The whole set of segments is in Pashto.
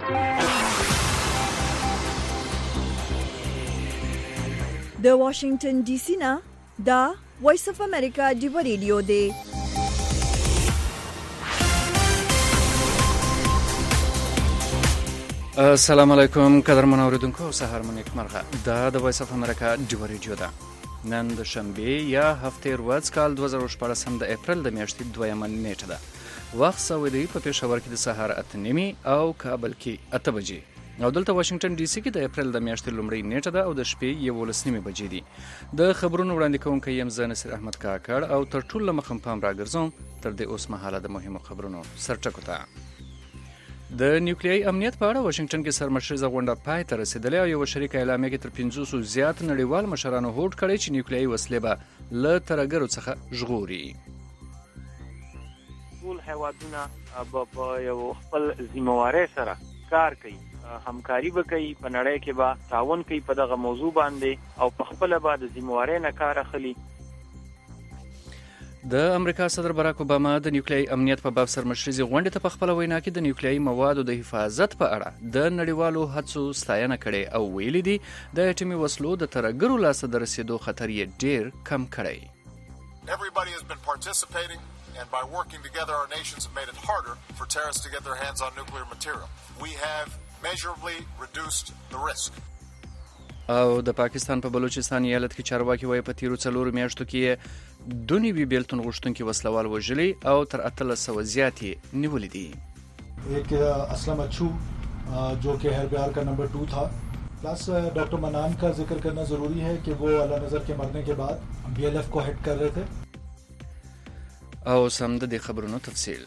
د واشنگټن ډي سي نه دا وایس اف امریکا دی ریډیو دی. السلام علیکم قدرمن اوریدونکو، سهار مو نیکمرغه. دا د وایس اف امریکا دی ریډیو ده. نن د شنبه یا هفته ورځ کال 2014 د اپریل د میاشتې 2 نیټه ده. وخت سعودي په پېښور کې د سهار 8:30 او کابل کې 8 بجې. او دلته واشنگټن ډي سي کې د اپریل د میاشتې لومړۍ نیټه ده او د شپې 11:30 بجې دي. د خبرونو وړاندې کوونکی یم زه نصیر احمد کاکړ او تر ټولو مخم پام راګرځوم تر دې اوس مهاله د مهمو خبرونو سرټکو ته. د نیوکلیایي امنیت په اړه واشنگټن کې سرمشریزه غونډه پای ته رسیدلې او یو شریک اعلامیه کې تر 500 زیات نړیوال مشرانو هوډ کړی چې نیوکلیایي وسلې به له ترهګرو څخه ژغوري. ټول هیوادونه په یو خپل ذمہواری سره کار کوي، همکاري وکړي، په نړۍ کې به تعاون کوي په دغه موضوع باندې او په خپل به د ذمہواری نه کار اخلي. د امریکا صدر باراک اوباما د نیوکلیایي امنیت په باب سرمشریزي غونډې ته په خپل وینا کې د نیوکلیایي موادو د حفاظت په اړه د نړیوالو هڅو ستاینه کړې او ویلي دي د اټومي وسلو د ترهګرو لاسته د رسیدو خطر یې ډیر کم کړی. Everybody has been participating and by working together our nations have made it harder for terrorists to get their hands on nuclear material. We have measurably reduced the risk. او د پاکستان په بلوچستان ایالت کې چارواکي وایي په تیرو 4 میاشتو کې 2 بیلتون غوښتونکي وسلوال وژلي او تر 1800 زیات یې نیولي دي. ایک اسلم اچھو جو کہ ہربیار کا نمبر 2 تھا. پلس ڈاکٹر منان کا ذکر کرنا ضروری ہے کہ وہ اللہ نظر کے مرنے کے بعد BLF کو ہیڈ کر رہے تھے. او سم د دې خبرونو تفصیل.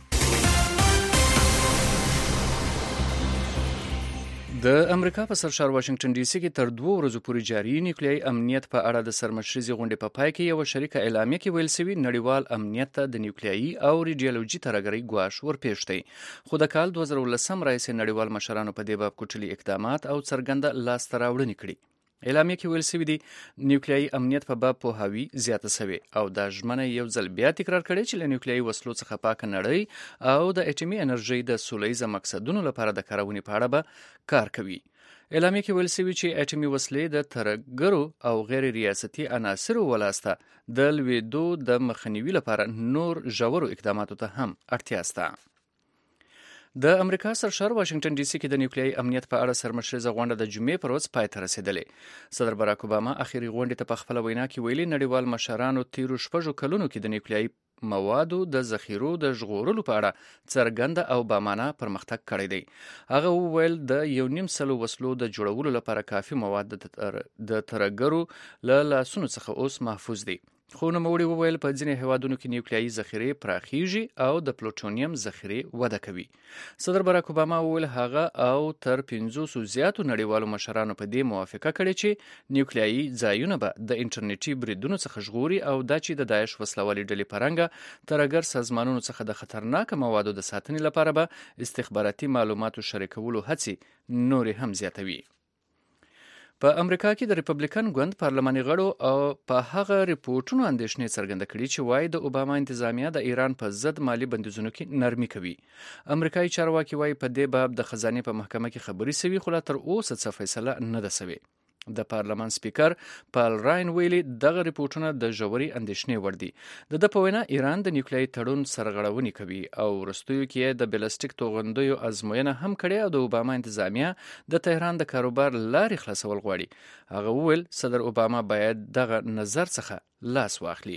د امریکا په سرشار واشنگټن ډي سي کې تر 2 ورځې پورې جاري نیوکلیایي امنیت په اړه د سرمشریزي غونډې په پای کې یو شریکه اعلامیه کې ویل شوی نړیوال امنیت ته د نیوکلیایي او ریډیولوژي ترهګرۍ ګواښ ورپېښ خو د کال 2010 راهیسې نړیوال مشرانو په دې باب کوټلي اقدامات او څرګنده لاسته راوړنې کړي. اعلامیه کې ویل شوی دی نیوکلیایي امنیت په باب پوهاوی زیاته شوی او دا ژمنه یو ځل بیا تکرار کړي چې له نیوکلیایي وسلو څخه پاک نړۍ او د اټومي انرژي د سولهییز مقصدونو لپاره د کارونې په اړه به کار کوي. اعلامیه کې ویل شوی چې اټومي وسلې د ترهګرو او غیر ریاستي عناصرو ولاسته د لویدو د مخنیوي لپاره نور ژورو اقداماتو ته هم اړتیا شته. د امریکا سرشار واشنگټن ډي سي کې د نیوکلیایي امنیت په اړه سرمشریزه غونډه د جمعې پر ورځ پای ته رسیدلې. صدر باراک اوباما اخیری غونډې ته په خپل وینا کې ویلي نړیوال مشرانو تیرو 6 کلونو کې د نیوکلیایي موادو د ذخیرو د ژغورلو په اړه څرګنده او بامانه پرمختګ کړی دی. هغه وویل د 1.5 وسلو د جوړولو لپاره کافي مواد د ترهګرو له لاسونو څخه اوس محفوظ دي. خو نوموړي وویل په ځینې هیوادونو کې نیوکلیایي ذخیرې پراخیږي او د پلوټونیم ذخیرې وده کوي. صدر باراک اوباما وویل هغه او تر 500 زیاتو نړیوالو مشرانو په دې موافقه کړې چې نیوکلیایي ځایونه به د انټرنیټي بریدونو څخه ژغوري او دا چې د داعش وسلوالې ډلې په رنګه ترهګر سازمانونو څخه د خطرناک موادو د ساتنې لپاره به استخباراتي معلوماتو شریکولو هڅې نورې هم زیاتوي. په امریکا کې د ریپبلیکن ګوند پارلماني غړو او په هغه ریپورتونو اندېښنې څرګنده کړي چې وایي د اوباما انتظامیه د ایران په ضد مالی بندیزونو کې نرمي کوي. امریکایي چارواکي وایي په دې باب د خزانې په محکمه کې خبرې شوي خو لا تر اوسه څه فیصله نه ده شوې. د پارلمان سپیکر پال راین ویلي دغه ریپورتونه د ژورې اندېښنې وړ دي. د په وینا ایران د نیوکلیایي تړون سرغړونې کوي او وروستیو کې د بلستیک توغندیو ازموینه هم کړې او د اوباما انتظامیه د تهران د کاروبار لارې خلاصول غواړي. هغه وویل صدر اوباما باید دغه نظر څخه لاس واخلي.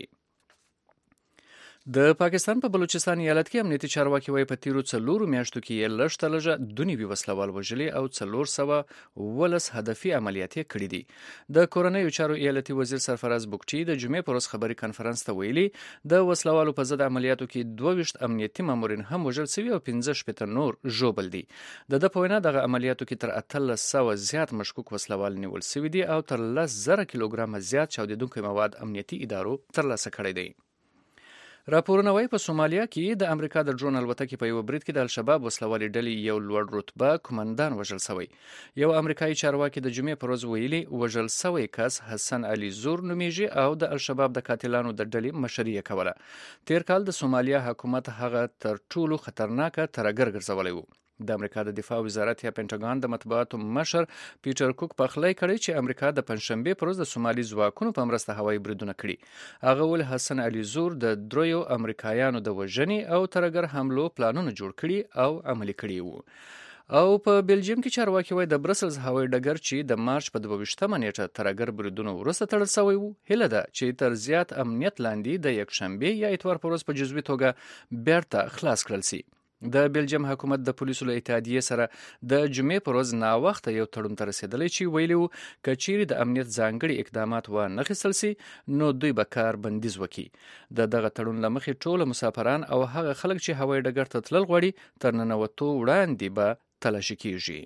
د پاکستان په بلوچستان ایالت کې امنیتي چارواکي وایي په تیرو 4 میاشتو کې یې لږ تر لږه 2 وسلوال وژلي او 412 هدفي عملیات یې کړي دي. د کورنیو چارو ایالتي وزیر سرفراز بوکچي د جمعې پر ورځ خبري کانفرنس ته ویلي د وسلوالو په ضد عملیاتو کې 22 امنیتي مامورین هم وژل شوي او 15 نور ژوبل دي. د په وینا دغه عملیاتو کې تر 1800 زیات مشکوک وسلوال نیول شوي دي او تر 10,000 کیلوګرام زیات چاودیدونکي مواد امنیتي ادارو ترلاسه کړي دي. راپورونه وایي په سومالیا کې د امریکا د ډرون الوتکې په یو برید کې د الشباب وسلوالې ډلې یو لوړ رتبه کمانډان وژل شوی. یو امریکایي چارواکي د جمعې پر ورځ ویلي وژل شوی کس حسن علي زور نومیږي او د الشباب د قاتلانو د ډلې مشري کوله. تیر کال د سومالیا حکومت هغه تر ټولو خطرناکه ترهګر ګرځولی و. د امریکا د دفاع وزارت یا پینټاګان د مطبوعاتو مشر پیټر کوک پخلی کړی چې امریکا د پنځشنبه پر ورځ د سومالي ځواکونو په مرسته هوایي بریدونه کړي. هغه ول حسن علي زور د دریو امریکایانو د وژنې او ترګر حملو پلانونه جوړ کړي او عملي کړي وو. او په بلجیم کې چارواکي وایي د برسلز هوایي ډګر چې د مارچ په 22مه نیټه ترګر بریدونو وروسته تړل شوی وو، هیله ده چې تر زیات امنیت لاندې د یکشنبه یا اتوار پر ورځ په جزوي توګه بیرته خلاص کړل شي. د بلجیم حکومت د پولیسو له اتحادیې سره د جمعې پر ورځ ناوخته یو تړون ته رسیدلی چې ویلي وو که چیرې د امنیت ځانګړي اقدامات وانخیستل شي نو دوی به کار بندیز وکړي. د دغه تړون له مخې ټول مسافران او هغه خلک چې هوایي ډګر ته تلل غواړي تر ننوتو وړاندې به تلاشي کیږي.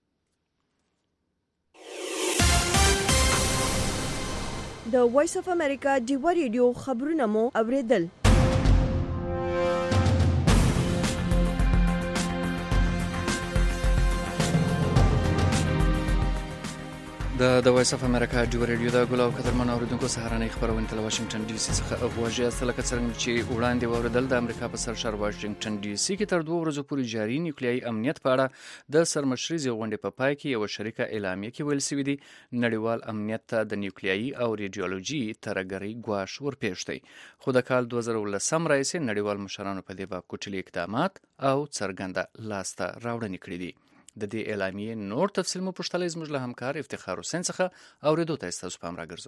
د وایس اف امریکا ډیوا ریډیو خبرونه مو اوریدل. د وایس اف امریکا ډیوا ریډیو د ګل او قدرمن اوریدونکو سهارنۍ خبرونه تل واشنگټن ډي سي څخه غواړي اصل لکه څنګه چې وړاندې وردل د امریکا په سرشار واشنگټن ډي سي کې تر 2 ورځې پورې جاري نیوکلیایي امنیت په اړه د سرمشريزي غونډې په پای کې یو شریکه اعلامیه کې ویل شوی دی نړیوال امنیت ته د نیوکلیایي او ریډیولوژي ترګری ګواښ ورپېښتي، خو د کال 2019 راځي نړیوال مشرانو په دې باب کوټلي اقدامات او څرګنده لاسته راوړنې کړې دي. د دې اعلامیې نور تفصیل مو پوښتلی زموږ له همکار افتخار حسین څخه اوریدو ته ستاسو پام راګرځو.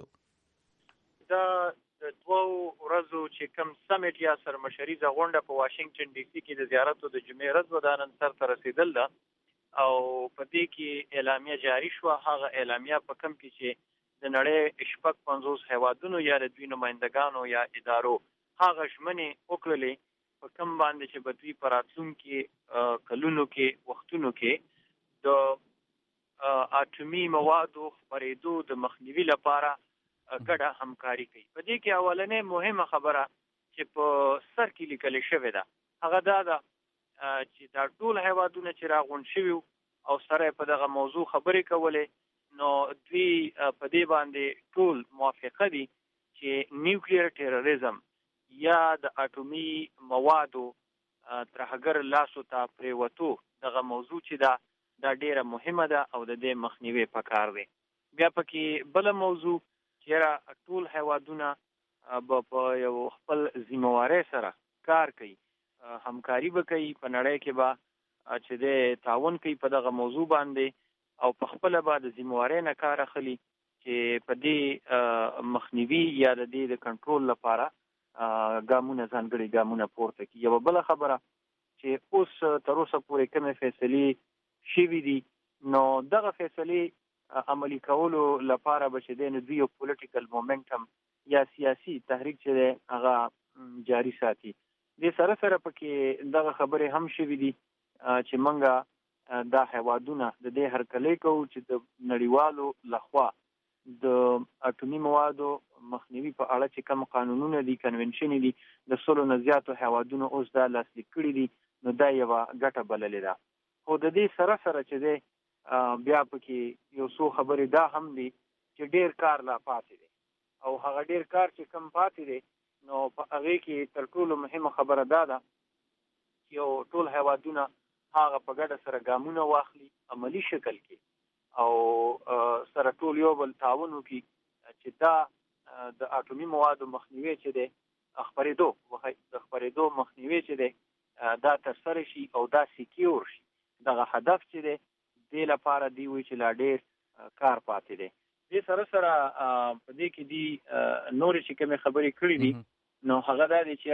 دا د 2 ورځو چې کوم سمیټ یا سرمشریزه غونډه په واشنگټن ډي سي کې د زیارتو د جمعې ورځ ودانن سر ته رسیدل ده او په دې کې اعلامیه جاری شو. هغه اعلامیه په کوم کې چې د نړۍ 50 هیوادونو یا د دوی نمائندګانو یا ادارو هغه ژمنې وکړلې په کوم باندې چې په دوی په راتلونکي کلونو کې وختونو کې د اټومي موادو خپرېدو د مخنیوي لپاره ګډه همکاري کوي. په دې کې اولنې مهمه خبره چې په سر کې لیکل شوې ده هغه دا ده چې دا ټول هیوادونه چې راغونډ شوي او سره په دغه موضوع خبرې کولې نو دوی په دې باندې ټول موافقه دي چې نیوکلیر ټیرریزم یا د اټومي موادو ترهګر لاسو ته پریوتو دغه موضوع چې دا ډیره مهمه ده او د دې مخنیوي پکار دی. بیا پکې بل موضوع چې ټول هیوادونه په یو خپل ذمہواری سره کار کوي، همکاري وکړي، په نړۍ کې به چې د تعاون کوي په دغه موضوع باندې او په خپل بعد ذمہواری نه کار اخلي چې په دې مخنیوي یا د دې د کنټرول لپاره ګامونه ځانګړي ګامونه پورته کوي. یو بل خبره چې اوس تر اوسه پورې کومې فیصلې شوي دي نو دغه فیصلې عملي کولو لپاره به چې د دوی یو پولیټیکل مومنټم یا سیاسي تحریک چې هغه جاری ساتي. د سره سره پکې دغه خبرې هم شوي دي چې منګه دا هیوادونه د دې هرکلی کوو چې د نړیوالو لخوا د اټومي موادو مخنیوي په اړه چې کوم قانونونه دي کنونشن دي د 100 نه زیاتو هیوادونو اوس دا لاسلیک کړي دي نو دا یو ګټه بللې ده. خو د دې سره سره چې دی بیا پکې یو څو خبرې دا هم دي چې ډیر کار لا پاتې دی او هغه ډیر کار چې کم پاتې دی نو په هغه کې تر ټولو مهمه خبره دا ده چې یو ټول هیوادونه هغه په ګډه سره ګامونه واخلي عملی شکل کې او سره ټول یو بل تعاون وکړي چې دا د اټومي موادو مخنیوي چې دی خپرېدو مخنیوي چې دی دا ترسره شي او دا سکیور شي. دغه هدف چې دی دې لپاره دی وی چې لا ډېر کار پاتې دی. دې سره سره په دې کې دی نور چې کومې خبرې کړې دي نو هغه دا دی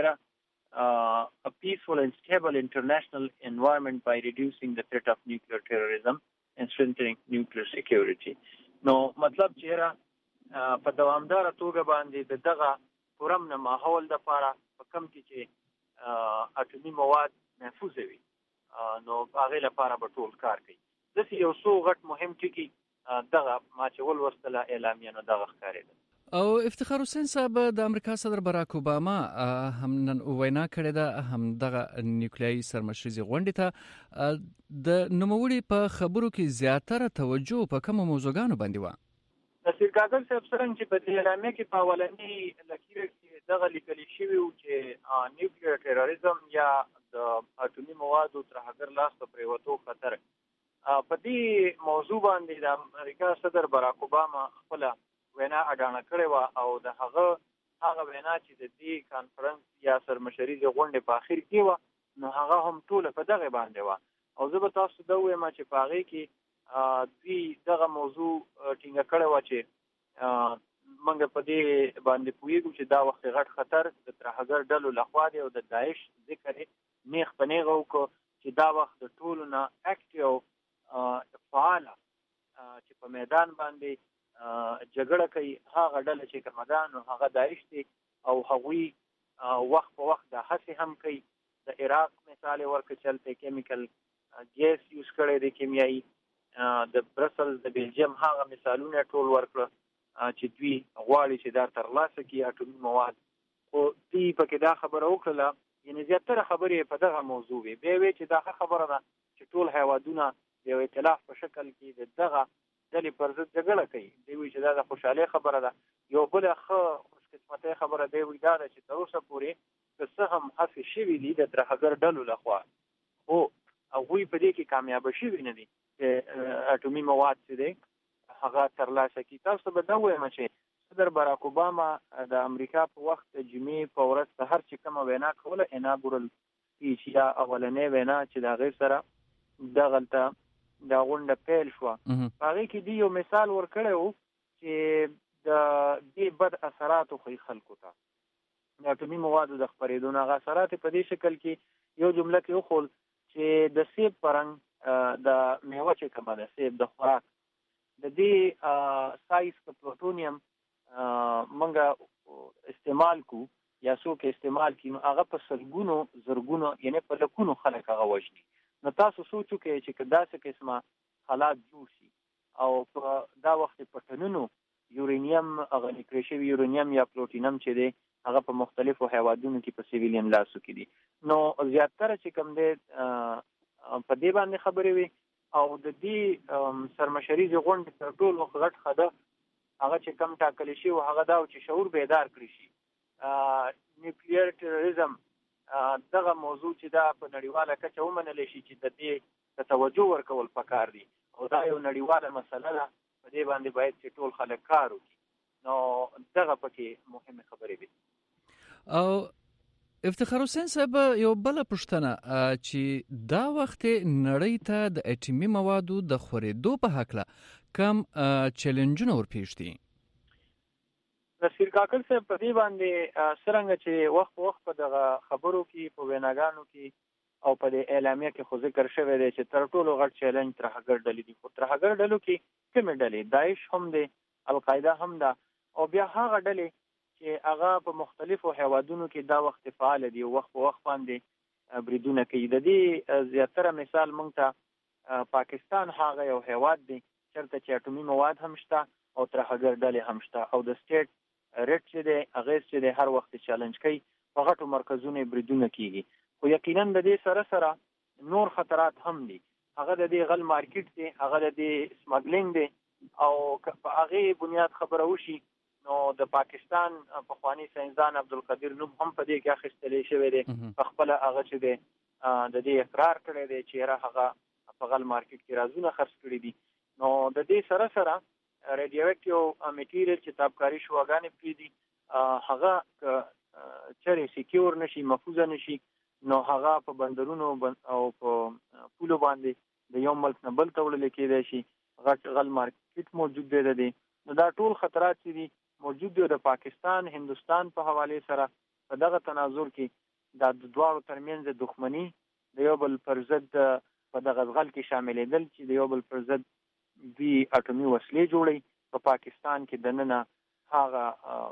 چې a peaceful and stable international environment by reducing the threat of nuclear terrorism and strengthening nuclear security. نو مطلب چې په دوامداره توګه باندې دغه پرامن ماحول د لپاره په کوم کې چې اټومي مواد محفوظ وي نو هغه لپاره به ټول کار کوي. داسې یو څو غټ مهم ټکي دغه ما چې ولوستله اعلامیه نو دغه ښکارېده. او افتخار حسین صاحب د امریکا صدر براک اوباما هم نن وینا کړې ده هم دغه نیوکلیایي سرمشریزي غونډې ته د نوموړي په خبرو کې زیاتره توجه په کومو موضوعګانو باندې وه. نصیر کاکړ صاحب څرنګه چې په دې اعلامیه کې په اولنۍ لکیره کې دغه لیکل شوي و چې نیوکلیر ټیرریزم یا د اټومي موادو ترهګر لاس ته پریوتو خطر. په دې موضوع باندې د امریکا صدر باراک اوباما خپل وینا اډانه کړې و او د هغه وینا چې د دې کانفرنس یا سرمشریزې غونډې په اخر کې و نو هغه هم ټول په دغه باندې و او زه به تاسو ته وایم چې په هغه کې دوی دغه موضوع ټینګه کړې و چې موږ په دې باندې پوهیږو چې دا وخت غټ خطر د ترهګر ډلو لخوا دی او د داعش ذکر نیغ په نیغه وکړو چې دا وخت د ټولو نه اکټیو فعاله چې په میدان باندې جګړه کوي هغه ډله چې کومه ده نو هغه داعش دی او هغوی وخت په وخت د هڅې هم کوي. د عراق مثال ورکړه چلته کیمیکل ګیس یوز کړی دی کیمیایي، د برسلز د بیلجیم هغه مثالونه ټول ورکړه چې دوی غواړي چې دا ترلاسه کړي اټومي مواد. خو دوی پکې دا خبره وکړله یعنې زیاتره خبرې په دغه موضوع وي. بیا وی چې دا خبره ده چې ټول هیوادونه د یو ائتلاف په شکل کې د دغه ډلې پر ضد جګړه کوي. دوی وایي چې دا د خوشحالۍ خبره ده. یو بله ښه خوشقسمتۍ خبره دی وایي دا ده چې تر اوسه پورې که څه هم هڅې شوي دي د ترهګر ډلو لخوا خو هغوی په دې کې کامیابه شوي نه دي چې اټومي مواد چې دی هغه ترلاسه کړي. تاسو به دا وایم چې صدر باراک اوباما د امریکا په وخت د جمعې په ورځ سحر چې کومه وینا کوله اناګورل سپیچ یا اولنۍ وینا چې د هغې سره دغلته دا غونډه پیل شوه په هغې کې دوی یو مثال ورکړی و چې د دې بد اثراتو ښیي خلکو ته د اټومي موادو د خپرېدو نه. هغه اثرات په دې شکل کې یو جمله کې وښول چې د سیب په رنګ د میوه چې کومه ده سیب د خوراک د دې سایز که پلوټونیم منګه استعمال کو یا څوک استعمال کړي نو هغه په سلګونو زرګونو یعنې په لکونو خلک هغه وژني. نو تاسو سوچ وکړئ چې که داسې قسمه حالات جوړ شي او په دا وخت په ټنونو یورینیم هغه نکړی شوي یورینیم یا پلوټینم چې دی هغه په مختلفو هیوادونو کې په سیویلین لاسو کې دي. نو زیاتره چې کوم دی په دې باندې خبرې وي او د دې سرمشریزې غونډې تر ټولو غټ خده هغه چې کم ټاکلی شي او هغه دا چې شعور بیدار کړی شي. نیوکلیر ټیرریزم دغه موضوع چې دا په نړیواله کچه ومنلی شي چې د دې ته توجه ورکول پکار دي او دا یو نړیواله مسله ده په دې باندې باید چې ټول خلک کار وکړي. نو دغه پکې مهمه خبرې دي. او افتخار حسین صاحب یو بله پوښتنه چې دا وخت نړۍ ته د اټومي موادو د خورېدو په هکله کم چیلنجونه ورپېښ دي؟ نصیر کاکل صاحب په دې باندې څرنګه چې وخت په وخت په دغه خبرو کې په ویناګانو کې او په دې اعلامیه کې خو ذکر شوی دی چې تر ټولو غټ چیلنج ترهګر ډلې دي. خو ترهګر ډلو کې کومې ډلې؟ داعش هم دی، القاعده هم ده او بیا هغه ډلې چې هغه په مختلفو هیوادونو کې دا وخت فعال دي او وخت په وخت باندې بریدونه کوي. د دې زیاتره مثال موږ ته پاکستان هغه یو هیواد دی چېرته چې اټومي مواد هم شته او ترهګر ډلې هم شته او د سټیټ ریټ چې دی هغې چې دی هر وخت چالنج کوي په غټو مرکزونو یې بریدونه کېږي. خو یقینا د دې سره سره نور خطرات هم دي. هغه د دې غل مارکیټ دی، هغه د دې سمګلینګ دی او که په هغې بنیاد خبره وشي نو د پاکستان پخوانی ساینسدان عبدالقدیر نوم هم په دې کې اخیستلی شوی دی. په خپله هغه چې دی د دې اقرار کړی دی چې یاره هغه په غل مارکیټ کې رازونه خرڅ کړي دي. نو د دې سره سره ریډیو اکټیو میټیریل چې تابکاري شواګانې پرېږدي هغه که چېرې سیکیور نشي محفوظه نشي نو هغه په بندرونو او په پولو باندې د یو ملک نه بل ته وړلی کېدی شي. غټ غل مارکیټ موجود دی د دې. نو دا ټول خطرات چې دي موجود دی. د پاکستان هندوستان په حوالې سره په دغه تناظر کې دا د دواړو ترمنځ دښمني د یو بل پر ضد په دغه غل کې شاملېدل چې د یو بل پر ضد دوی اټومي وسلې جوړوي. په پاکستان کې دننه هغه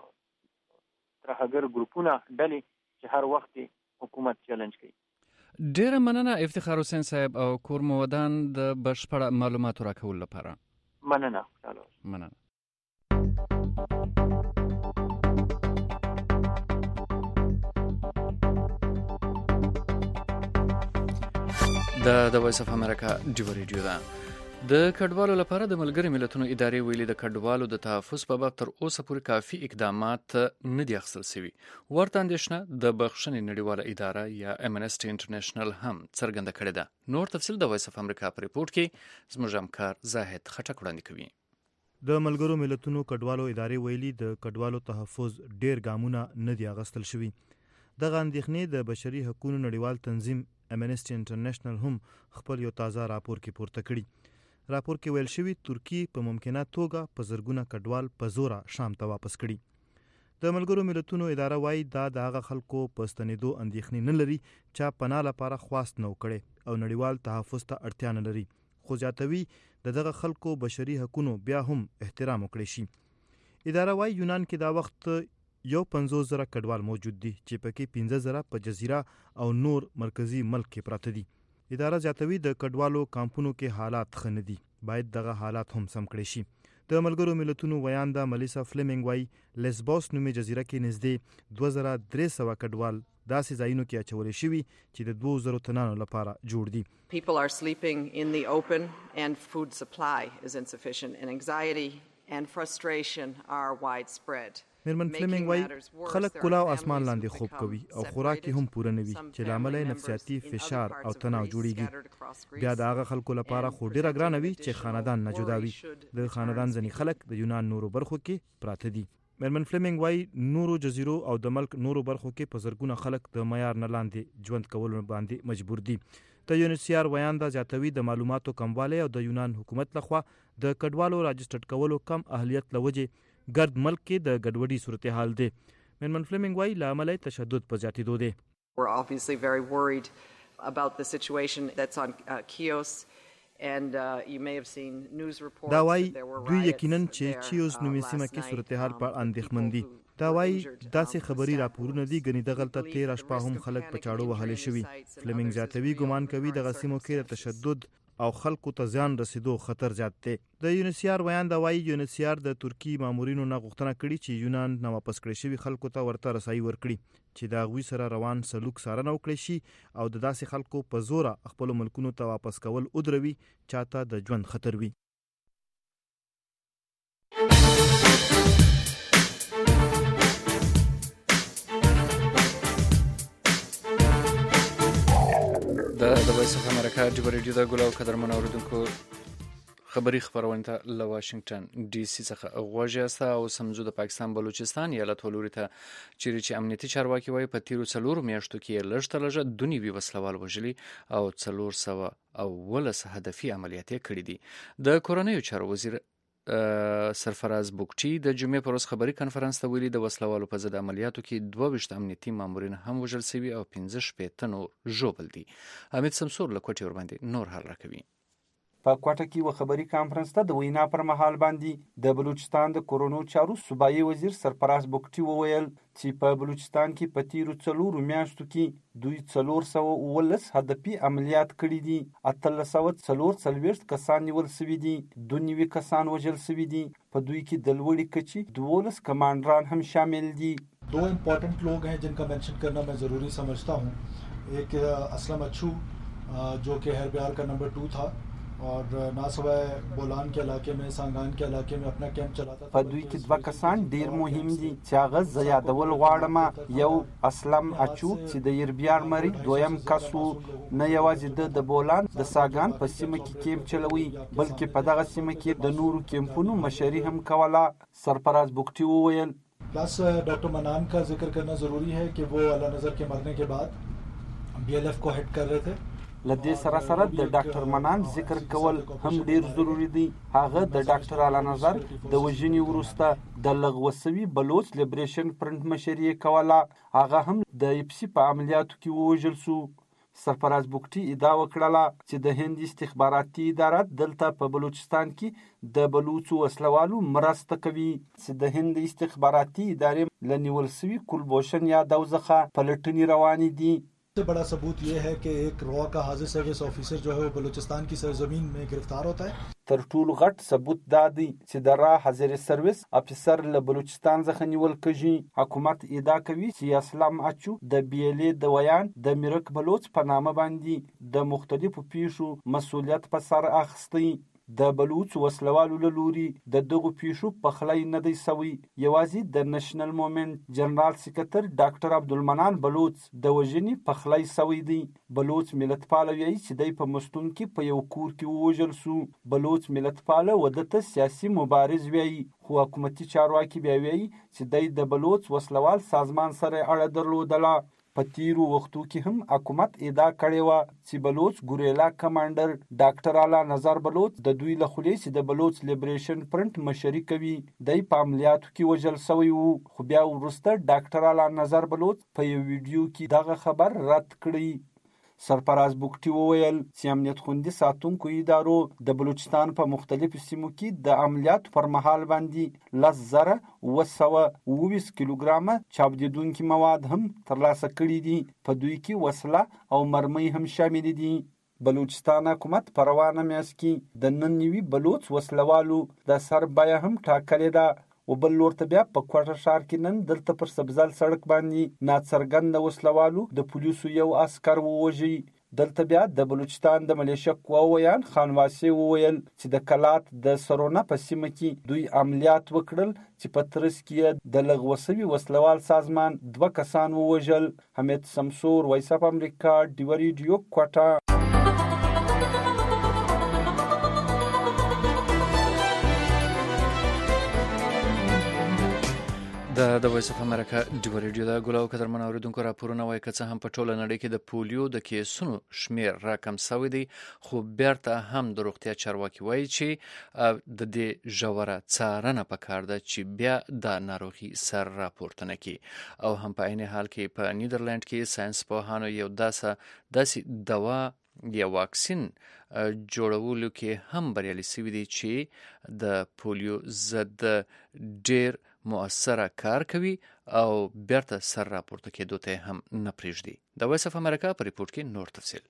ترهګر ګروپونه ډلې چې هر وخت حکومت چیلنج کوي. ډیره مننه افتخار حسین صاحب او کور مو ودان د بشپړ معلوماتو راکولو لپاره. مننه. مننه. د وایس اف امریکا ډیو ریډیو ده. د کډوالو لپاره د ملګري ملتونو ادارې ویلي د کډوالو د تحفظ په باب تر اوسه پورې کافي اقدامات نه دي اخیستل شوي. ورته اندېښنه د بخښنې نړیواله اداره یا امنسټي انټرنیشنل هم څرګنده کړې ده. نور تفصیل د وایس اف امریکا په ریپورت کې زموږ همکار زاهد خټک وړاندې کوي. د ملګرو ملتونو کډوالو ادارې ویلي د کډوالو تحفظ ډیر ګامونه نه دي اخیستل شوي. دغه اندېښنې د بشري حقوقو نړیوال تنظیم امنسټي انټرنیشنل هم خپل یو تازه راپور کې پورته کړي. راپور کې ویل شوي ترکی په ممکنه توګه په زرګونه کډوال په زوره شام ته واپس کړي. د ملګرو ملتونو اداره وایي دا د هغه خلکو په ستنېدو اندېښنې نه لري چې پناه لپاره خواست نه وکړي او نړیوال تحفظ ته اړتیا نه لري، خو زیاتوي د دغه خلکو بشري حقوقو بیا هم احترام وکړي شي. اداره وایي یونان کې دا وخت 50,000 کډوال موجود دي چې پکې 15,000 په جزیره او نور مرکزی ملک کې پراته دي. اداره زیاتوي د کډوالو کامپونو کې حالات ښه نه دي، باید دغه حالات هم سم کړي شي. د ملګرو ملتونو ویانده ملیسا فلیمنګ وایي لیسبوس نومي جزیره کې نږدې 2300 کډوال داسې ځایونو کې اچولې شوي چې د 2000 تنانو لپاره جوړ دي. People are sleeping in the open and food supply is insufficient and anxiety and frustration are widespread. میرمن فلیمنګ وایي خلک کلا او اسمان لاندې خوب کوي او خوراک هم پوره نه وي چې لامل نفسیاتي فشار او تناو جوړیږي. بیا د هغه خلکو لپاره خو ډیره ګرانه وي چې خاندان نه جدا وي. د خاندان ځینې خلک د یونان نورو برخو کې پراته دي. میرمن فلیمنګ وایي نورو جزیرو او د ملک نورو برخو کې په زرګونه خلک د معیار نه لاندې ژوند کولو باندې مجبور دي. د یونیسیار ویانده زیاتوي د معلوماتو کموالی او د یونان حکومت لخوا د کډوالو راجسټر کولو کم اهلیت لوجې ګرد ملک کې د ګډوډي صورتحال دی. میرمن فلیمنګ وایي له امله تشدد په زیاتېدو دی. We're obviously very worried about the situation that's on Chios and you may have seen news reports دا وایي دوی یقینا چې چیوس نومي سیمه کې صورتحال په اندېښمن دي. دا وایي داسې خبري راپورونه دي ګنې دغلته 13 شپه هم خلک په چاړو وهلې شوي. فلیمنګ زیاتوي ګمان کوي دغه سیمو کې د تشدد او خلکو ته ځان رسیدو خطر زیات دی. د یونیسیار ویانده وایي یونیسیار د ترکی مامورینو نه غوښتنه کړې چې یونان نه واپس کړي شوي خلکو ته ورته رسایي ورکړي چې د هغوی سره روان سلوک څارنه وکړي شي او د داسې خلکو په زوره خپلو ملکونو ته واپس کول ودروي چاته د ژوند خطر وي. د وایس اف امریکا ډیو ریډیو د ګلو قدرمن اوریدونکو خبري خبرونه ته له واشنگټن ډي سي څخه غوږی او سمجو د پاکستان بلوچستان ایالت ولوري ته چې امنیتي چارواکي وایي په تیرو 4 میاشتو کې لږ دونی وی وسلوال وژلي او 400 هدفي عملیات کړي دي. د کورنیو چارو وزیر سرفراز بوکچی د جمعې پر ورځ خبري کانفرنس ته ویلي د وسلوالو په ضد عملیاتو کې 22 امنیتي مامورین هم وژل شوي او 15 نور ژوبل دي. حمید سمسور له کوټې ورباندې نور حال راکوي. په کوټه کې و خبري کانفرنس ته د وینا پر مهال باندې د بلوچستان د کورونو چارو صوبایي وزیر سرفراز بوکټي وویل چې په بلوچستان کې په تیرو 4 میاشتو کې دوی 419 هدفي عملیات کړي دي. 1344 کسان نیول شوي دي، 92 کسان وژل شوي دي. په دوی کې د لوړې کچې 12 کمانډران هم شامل دي. دو امپورٹنٹ لوگ ہیں جن کا مینشن کرنا میں ضروری سمجھتا ہوں. ایک اسلم اچھو جو کہ ہربیار کا نمبر 2 تھا اور ناسوائے بولان کے علاقے میں سانگان کے علاقے میں اپنا کیمپ چلاتا تھا. په دوی کې 2 کسان ډیر مهم دي چې هغه زیادول غواړم. یو اسلم اچو چې د یربیار مری، دویم کسو نه یوازې د بولان د ساګان په سیمه کې کیمپ چلوي بلکې په دغه سیمه کې د نورو کیمپونو مشري هم کوله. سرفراز بوکټي وویل پلس ډاکټر منان کا ذکر کرنا ضروری ہے کہ وہ اعلی نظر کے مرنے کے بعد BLF کو هیډ کر رہے تھے. لدې سره سره د ډاکټر منان ذکر کول هم ډیر ضروری دی. هغه د ډاکټر اعلی نظر د وژنې وروسته د لغوسوي بلوچ لیبریشن فرنٹ مشري کوله. هغه هم د ایپسی په عملیاتو کې وژل شو. سرفراز بوکټي ادعا وکړه چې د هند استخباراتي اداره دلته په بلوچستان کې د بلوچو وسلوالو مرسته کوي چې د هند استخباراتي ادارې لنیول شوي کلبوشن یا دوزخه پلټنې روانې دي. सबसे बड़ा सबूत ये है कि एक रॉ का हाजिर service officer जो है वो बलूचिस्तान की सरजमीन में गिरफ्तार होता है. تر ټولو غټ ثبوت دا دی چې د را حاضر سرویس افسر له بلوچستان څخه نیول کېږي. حکومت ادعا کوي چې اسلام اچو د بیلې د ویان د میرک بلوچ په نامه باندې د مختلفو پیښو مسؤلیت په سر اخیستی. د بلوچ وسلوالو له لوري د دغو پیښو پخلی نه دی سوی. یوازې د نېشنل موومېنټ جنرال سکرټر ډاکټر عبدالمنان بلوچ د وژنې پخلی سوی دی. بلوچ ملتپاله وایي چې دی په مستون کې په یو کور کې ووژل سو. بلوچ ملتپاله ودته سیاسي مبارز وایي، خو حکومتي چارواکي بیا وایي چې دی د بلوچ وسلوال سازمان سره اړه درلودله. په تیرو وختو کې هم حکومت ادعا کړې وه چې بلوچ ګوریلا کمانډر ډاکټر اعلی نظر بلوچ د دوی له خولې چې د بلوچ لیبریشن فرنټ مشري کوي دی په عملیاتو کې وژل سوی وو. خو بیا وروسته ډاکټر اعلی نظر بلوچ په یو ویډیو کې دغه خبر رد کړی. سرفراز بوکټي وویل چې امنیت خوندي ساتونکو ادارو د بلوچستان په مختلفو سیمو کې د عملیاتو پر مهال باندې 10,920 کیلوګرامه چاودیدونکي مواد هم ترلاسه کړي دي. په دوی کې وسله او مرمۍ هم شامل دي. بلوچستان حکومت په روانه میاشت کې د 99 بلوچ وسلوالو د سر بیه هم ټاکلې ده. و بل لور ته بیا په کوټه ښار کې نن دلته پر سبزال سړک باندې ناڅرګنده وسلوالو د پولیسو یو عسکر ووژي. دلته بیا د بلوچستان د ملیشه قواو ویان خانواسي وویل چې د کلات د سرونه په سیمه کې دوی عملیات وکړل چې په ترڅ کې د لغوه شوي وسلوال سازمان 2 کسان ووژل. حمید سمسور، وایس اف امریکا، ډیوه ریډیو، کوټه. د وایس اف امریکا ډیوه ریډیو د ګولاو قدرمن اوریدونکو راپورونه وایي که څه هم په ټوله نړۍ کې د پولیو د کیسونو شمیر راکم سوی دی، خو بیرته هم د روغتیا چارواکي وایي چې د دې ژوره څارنه پکار ده چې بیا د ناروغي سر راپورته نه کړي. او هم په عین حال کې په نیدرلند کې ساينس پوهانو یو داسې دوا یا واکسین جوړولو کې هم بریالي شوي دي چې د پولیو ضد ډیر مؤثره کار کوي او بیرته سر راپورته کېدو ته هم نه پرېږدي. د وایس اف امریکا په ریپورت کې نور تفصیل.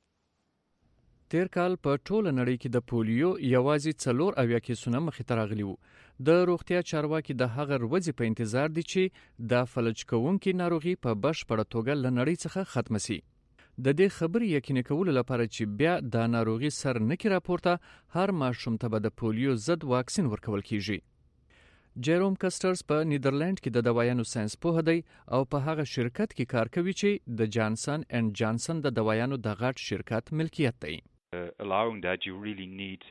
تیر کال په ټوله نړۍ کې د پولیو یوازې 4 کیسونه مخې ته راغلي وو. د روغتیا چارواکي د هغه ورځې په انتظار دي چې د فلج کوونکې ناروغي په بشپړه توګه له نړۍ څخه ختمه سي. د دې خبرې یقیني کولو لپاره چې بیا د ناروغي سر نه کی راپورته هر ماشوم ته به د پولیو ضد واکسین ورکول کیږي. جیروم کسټرز په نیدرلند کې د دوايانو ساينس پوه دی او په هغه شرکت کې کار کوي چې د جانسن اینڈ جانسن د دوايانو د غټ شرکت ملکیت دی. Allowing that you really need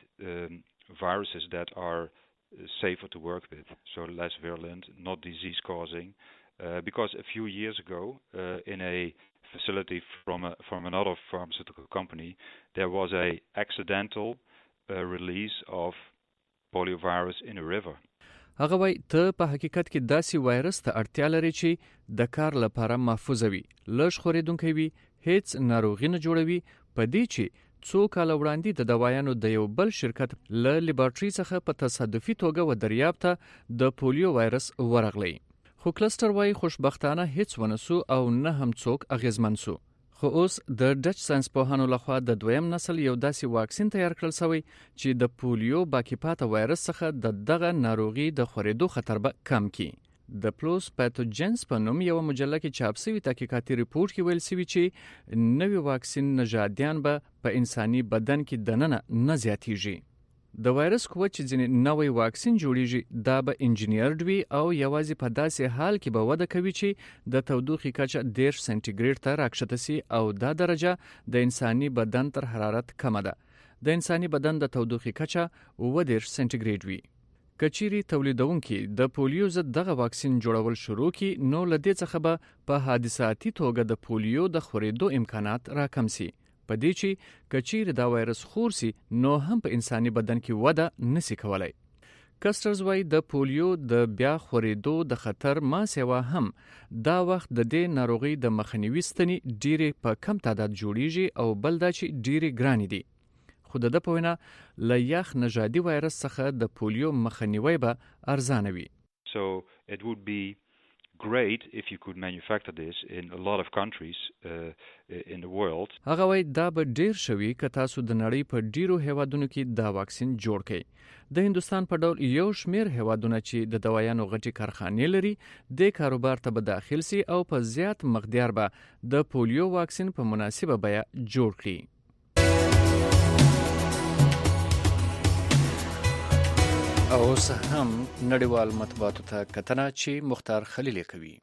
viruses that are safer to work with, so less virulent, not disease causing, because a few years ago in a facility from another pharmaceutical company there was a accidental release of poliovirus in a river. هغه وای ته په حقیقت کې داسې وایرس ته اړتیا لري چې د کار لپاره محفوظ وي، لږ خورېدونکی وي، هیڅ ناروغي نه جوړوي. په دې چې څو کال وړاندې د دوايانو د یو بل شرکت له لیبارټري څخه په تصادفي توګه و دریافته د پولیو وایرس ورغلی. خو کلستر وای خوشبختانه هیڅ ونسو او نه هم څوک اغیزمن سو. خو اوس د ډچ ساينس پوهانو لخوا د دویم نسل یو داسې واکسین تیار کړل شوی چې د پولیو باقی پاته وایرس څخه دغه ناروغي د خورېدو خطر به کم کړي. د پلوس پاتوجنز په نوم یو مجله کې چاپ شوی تحقیقاتي ریپورت کې ویل شوی چې نوې واکسین نژادیان به په انساني بدن کې دننه نه زیاتیږي. د وایرس قوه چې ځینې نوې واکسین جوړیږي دا به انجینیرډ وي او یوازې په داسې حال کې به وده کوي چې د تودوخې کچه 10 سنټیګریډ ته راکښته سي او دا درجه د انساني بدن تر حرارت کمه ده. د انساني بدن د تودوخې کچه 10 سنټیګریډ وي. کچيري تولیدونکي د پولیو ضد دغه واکسین جوړول شروع کی نو لدې څخه به په حادثاتي توګه د پولیو د خورېدو امکانات راکم سي. په دې چې کچیر دا وایرس خور سي نو هم په انساني بدن کې وده نسی کولای. کسټرز وای د پولیو د بیا خورېدو د خطر ما سیوا هم دا وخت د دې ناروغي د مخنیوي ستنې ډېرې په کم تعداد جوړیږي او بل دا چې ډېرې ګرانې دي. خو د په وینا له یخ نژادي وایرس څخه د پولیو مخنیوي به ارزانه وي. So it would be great if you could manufacture this in a lot of countries in the world. هغه وای دا به ډیر شوي که تاسو د نړۍ په ډیرو هیوادونو کې دا واکسین جوړ کړئ. د هندستان په ډول یو شمیر هیوادونه چې د دوايانو غټي کارخانې لري د کاروبار ته به داخل سي او په زیات مقدار به د پولیو واکسین په مناسبه بیه جوړ کړي. او اوس هم نړیوال مطبوعاتو ته کتنه چې مختار خلیل کوي.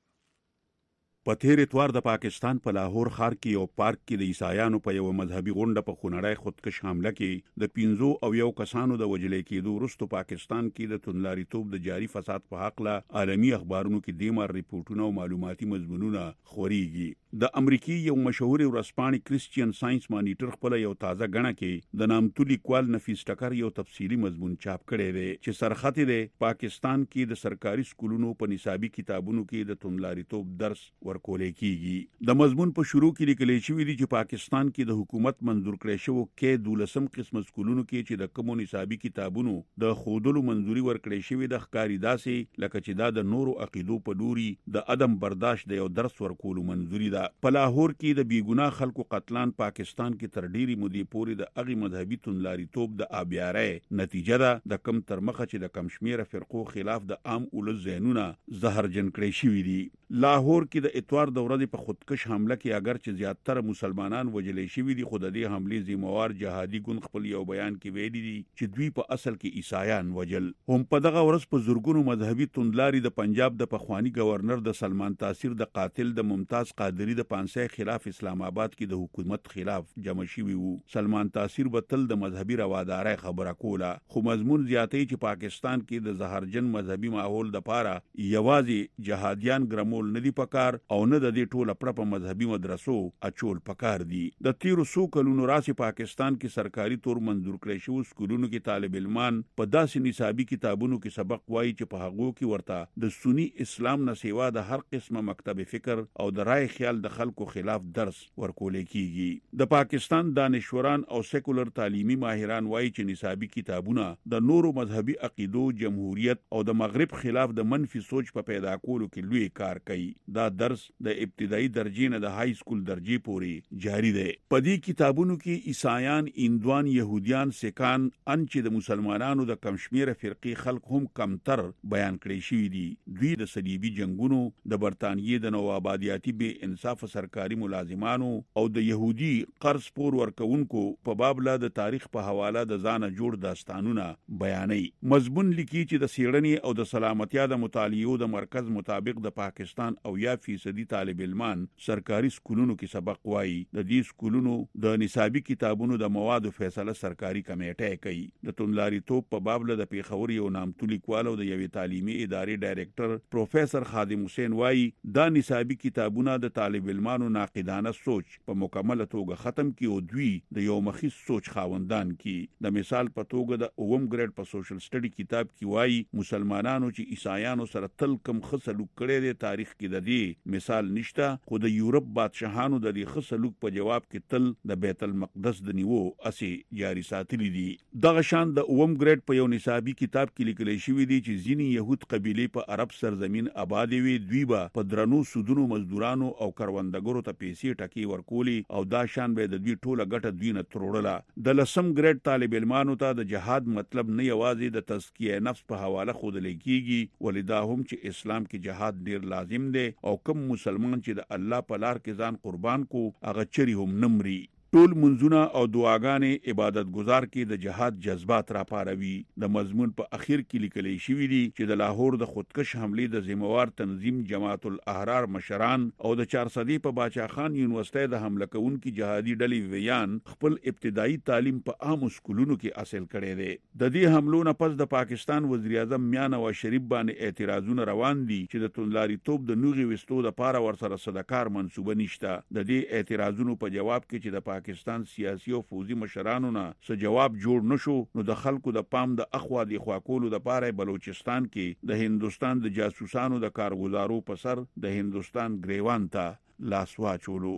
په تیر اتوار د پاکستان په لاهور ښار کې یو پارک کې د عیسایانو په یو مذهبي غونډه په خونړی خودکش حمله کې د 15 کسانو د وژل کېدو وروسته پاکستان کې د توندلاریتوب د جاري فساد په حق له عالمي اخبارونو کې دیمار ریپورتونه او معلوماتي مضمونونه خوريږي. د امریکای یو مشهور ورځپاڼې کریسچین ساينس مانیټر خپل یو تازه غڼه کې د نامتو لیکوال نفیس ټکر یو تفصیلی مضمون چاپ کړی دی چې سرخط دی پاکستان کې د سرکاري سکولونو په نصابي کتابونو کې د توندلاریتوب درس ورکول کیږي. د مضمون په شروع کې لیکل شوی دی چې پاکستان کې د حکومت منظور کړی شو کې 12 قسم سکولونو کې چې د کوم نصابي کتابونو د خودلو منځوري ورکړی شوی د ښکاری داسې لکه چې دا د نورو عقیدو په لوري د عدم برداشت د یو درس ورکول منځوري ده. په لاهور کې د بیګناه خلکو قتلان پاکستان کې تر ډیری مودې پورې د اغي مذهبي توندلاریتوب د آبیاره نتیجه ده د کم تر مخه چې د کم شمیره فرقو خلاف د عام اولس ذهنونه زهرجن کړی شوی دي. لاهور کې د اتوار د ورځې په خودکش حمله کې اگر چې زیاتره مسلمانان وژل شوي دي خو د دې حملې ذمہوار جهادي ګوند خپل یو بیان کې ویلي دي چې دوی په اصل کې عیسایان وژل. هم په دغه ورځ په زورګونو مذهبي توندلاري د پنجاب د پخوانی گورنر د سلمان تاثیر د قاتل د ممتاز قادری د پانسه خلاف اسلام آباد کې د حکومت خلاف جمع شوي وو. سلمان تاثیر به تل د مذهبي روادارۍ خبره کوله خو مضمون زیاتې چې پاکستان کې د زهرجن مذهبي ماحول د پاره یوازې جهادیان ګرمول ندی پکار او نه د دې ټوله پر په مذهبي مدرسو اچول پکار دي. د تیرو سو کلونو راسي پاکستان کې سرکاري تور منظور کړی شو سکولونو کې طالب علمان په داسې نصابي کتابونو کې سبق وایي چې په هغو کې ورته د سنی اسلام نه سیوا د هر قسمه مکتب فکر او د رای خیال د خلکو خلاف درس ورکول کیږي. د پاکستان دانشوران او سیکولر تعلیمي ماهران وایي چې نصابي کتابونه د نورو مذهبي عقیدو جمهوریت او د مغرب خلاف د منفي سوچ په پیدا کولو کې لوی کار کوي. دا درس د ابتدایي درجې نه د های سکول درجې پورې جاری دی. په دې کتابونو کې عیسایان، هندوان، يهوديان، سکان ان چې د مسلمانانو د کمشمیره فرقي خلک هم کمتر بیان کړی شوی دي. دوی د صلیبي جنگونو، د برتانیې د نوآبادیاتي بې انصاف سرکاري ملازمانو او د يهودي قرض پور ورکونکو په باب لا د تاریخ په حواله د ځانه جوړ داستانونه بیانوي. مضمون لیکي چې د سیړنې او د سلامتیا د مطالعو د مرکز مطابق د پاکستان او 1% طالب علمان سرکاري سکولونو کې سبق وایي. د دې سکولونو د نصابي کتابونو د موادو فیصله سرکاري کمیټه کوي. د توندلاریتوب په باب له د پیښور یو نامتو لیکوال او د یوې تعلیمي ادارې ډایریکټر پروفیسور خادم حسین وایي دا نصابي کتابونه د طالب علمانو ناقدانه سوچ په مکمله توګه ختم کی او دوی د یو مخیس سوچ خاوندان کی. د مثال په توګه د اوم ګریډ په سوشل سټډي کتاب کې وایي مسلمانانو چې عیسایانو سره تل کم خصلوک کړي د تاریخ کې د دې مثال نشته خو د یورپ بادشاهانو د دې خصلوک په جواب کې تل د بیت المقدس د نیو اسی جاری ساتلی دي. دغه شان د اوم ګریډ په یو نصابي کتاب کې لیکل شوی دی چې ځینی يهود قبيله په عرب سرزمین آباد وي دوی به په درنو سودونو مزدورانو او کروندګرو ته پیسې ټکی ورکولي او دا شان به د دوی ټوله ګټه دوی نه تروړله. د لسم ګریډ طالب علمانو ته د جهاد مطلب نه یوازې د تزکیه نفس په حواله خود لیکيږي ولدا هم چې اسلام کې جهاد ډیر لازم دی او کوم مسلمان چې د الله په لار کې ځان قربان کو هغه چری هم نمري. ټول منځونه او دعاګانې عبادت گزار کې د جهاد جذبات را پاروي. د مضمون په اخر کې لیکل شوی دی چې د لاهور د خودکش حملې د ذمہوار تنظیم جماعت الاحرار مشران او د 400 په باچا خان یونیورسيټي د حمله کوونکي جهادي ډلې ویان خپل ابتدایي تعلیم په عام سکولونو کې حاصل کړي دي. د دې حملو نه پس د پاکستان وزیر اعظم میاں نواز شریف باندې اعتراضونه روان دي چې د توندلاریتوب د نوغي وستو د پاره ورسره صدکار منسوبه نشته. د دې اعتراضونو په جواب کې چې د پاکستان سیاسي او فوزي مشرانو نه څه جواب جوړ نشو نو د خلکو د پام د اخوا د خواکولو د پاره بلوچستان کې د هندستان د جاسوسانو د کارګزارو په سر د هندستان گریوان ته لاس واچولو.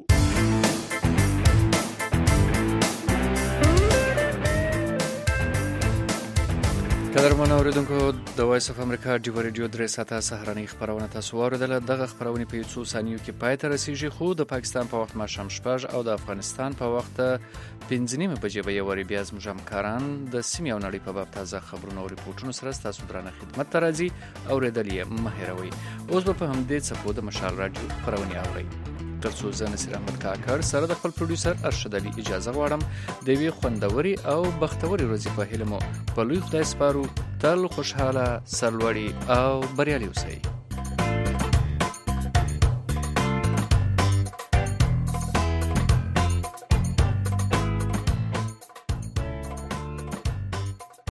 قدرمن اوریدونکو د وایس اف امریکا ډیو ریډیو درې ساعته سهارنۍ خبرونه تاسو واوریدله. دغه خبرونه په 2 ثانیو کې پای ته رسیږي خو د پاکستان په وخت ماښام 6 او د افغانستان په وخت 5:30 بجې به یو بیا زموږ همکاران د سیمې او نړۍ په باب تازه خبرونه او ریپورتونه سره تاسو درانه خدمت ته راځي. اوریدل یې مه هېروئ. اوس به په همدې څپو د مشال راډیو خبرونه اورئ. ترڅو زه نصیر احمد کاکړ سره د خپل پروډوسر ارشد علي اجازه غواړم د وی خوندوري او بختوري ورځې په هیله مو په لوی خدای سپارو. تل خوشحاله، سرلوړي او بریالي اوسئ.